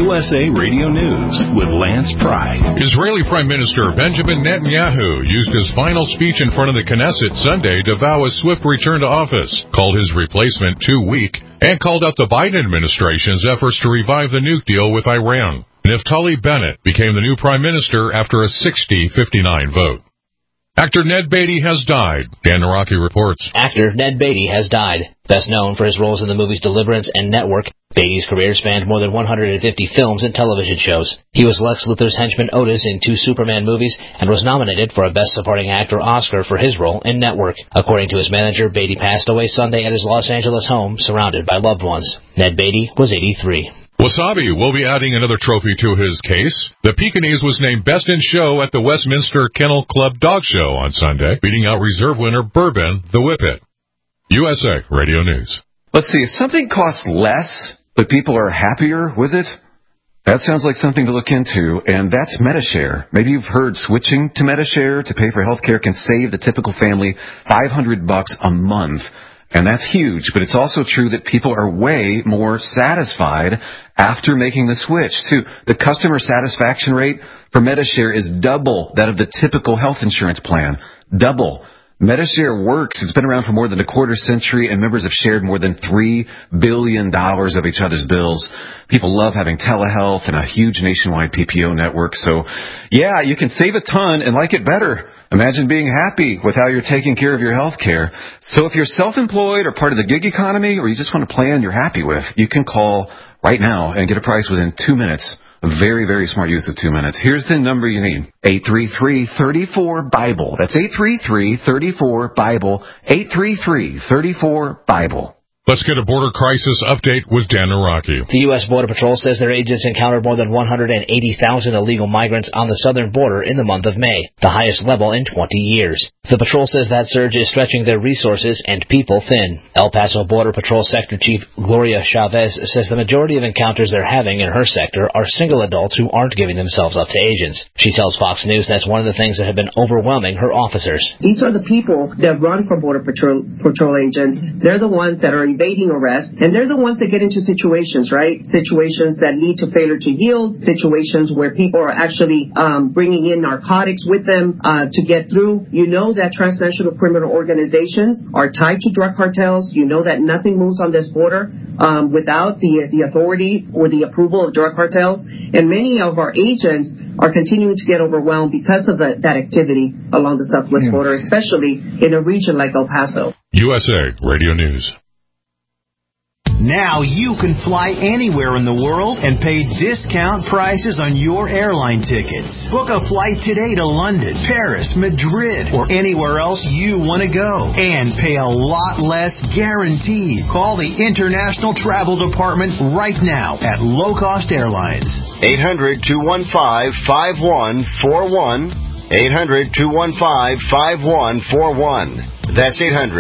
USA Radio News with Lance Pry. Israeli Prime Minister Benjamin Netanyahu used his final speech in front of the Knesset Sunday to vow a swift return to office, called his replacement too weak, and called out the Biden administration's efforts to revive the nuke deal with Iran. Naftali Bennett became the new prime minister after a 60-59 vote. Actor Ned Beatty has died. Dan Naraki reports. Actor Ned Beatty has died. Best known for his roles in the movies Deliverance and Network, Beatty's career spanned more than 150 films and television shows. He was Lex Luthor's henchman Otis in 2 Superman movies and was nominated for a Best Supporting Actor Oscar for his role in Network. According to his manager, Beatty passed away Sunday at his Los Angeles home, surrounded by loved ones. Ned Beatty was 83. Wasabi will be adding another trophy to his case. The Pekingese was named Best in Show at the Westminster Kennel Club Dog Show on Sunday, beating out reserve winner Bourbon the Whippet. USA Radio News. Let's see, if something costs less, but people are happier with it, that sounds like something to look into, and that's Medi-Share. Maybe you've heard switching to Medi-Share to pay for health care can save the typical family $500 a month. And that's huge, but it's also true that people are way more satisfied after making the switch, too. The customer satisfaction rate for Medi-Share is double that of the typical health insurance plan. Double. Medi-Share works. It's been around for more than a quarter century, and members have shared more than $3 billion of each other's bills. People love having telehealth and a huge nationwide PPO network. So, yeah, you can save a ton and like it better. Imagine being happy with how you're taking care of your health care. So if you're self-employed or part of the gig economy, or you just want a plan you're happy with, you can call right now and get a price within 2 minutes. A very, very smart use of 2 minutes. Here's the number you need. 833-34-BIBLE. That's 833-34-BIBLE. 833-34-BIBLE. Let's get a border crisis update with Dan Naraki. The U.S. Border Patrol says their agents encountered more than 180,000 illegal migrants on the southern border in the month of May, the highest level in 20 years. The patrol says that surge is stretching their resources and people thin. El Paso Border Patrol Sector Chief Gloria Chavez says the majority of encounters they're having in her sector are single adults who aren't giving themselves up to agents. She tells Fox News that's one of the things that have been overwhelming her officers. These are the people that run for Border Patrol agents. They're the ones that are evading arrest, and they're the ones that get into situations, right? Situations that lead to failure to yield, situations where people are actually bringing in narcotics with them to get through. You know that transnational criminal organizations are tied to drug cartels. You know that nothing moves on this border without the authority or the approval of drug cartels, and many of our agents are continuing to get overwhelmed because of that activity along the southwest border, especially in a region like El Paso. USA Radio News. Now you can fly anywhere in the world and pay discount prices on your airline tickets. Book a flight today to London, Paris, Madrid, or anywhere else you want to go. And pay a lot less guaranteed. Call the International Travel Department right now at Low Cost Airlines. 800-215-5141. 800-215-5141. That's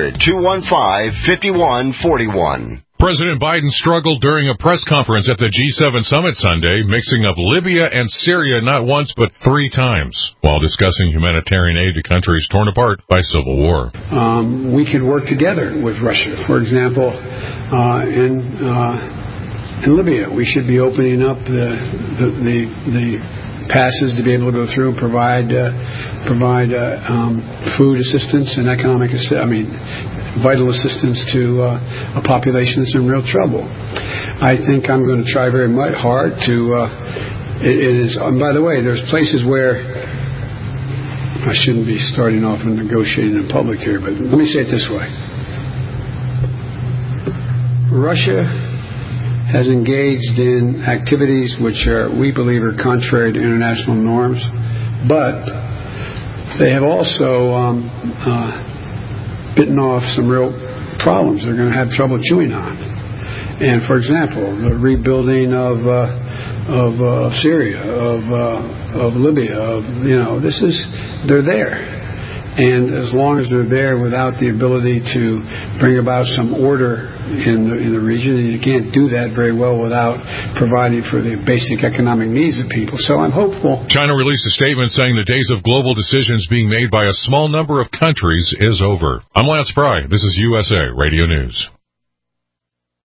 800-215-5141. President Biden struggled during a press conference at the G7 summit Sunday, mixing up Libya and Syria not once but 3 times, while discussing humanitarian aid to countries torn apart by civil war. We could work together with Russia. For example, in Libya, we should be opening up the passes to be able to go through and provide food assistance and vital assistance to a population that's in real trouble. I think I'm going to try very hard to. And by the way, there's places where I shouldn't be starting off and negotiating in public here, but let me say it this way: Russia has engaged in activities which we believe are contrary to international norms, but they have also bitten off some real problems they're going to have trouble chewing on. And for example, the rebuilding of Syria, of Libya, they're there. And as long as they're there without the ability to bring about some order in the region, and you can't do that very well without providing for the basic economic needs of people. So I'm hopeful. China released a statement saying the days of global decisions being made by a small number of countries is over. I'm Lance Pry. This is USA Radio News.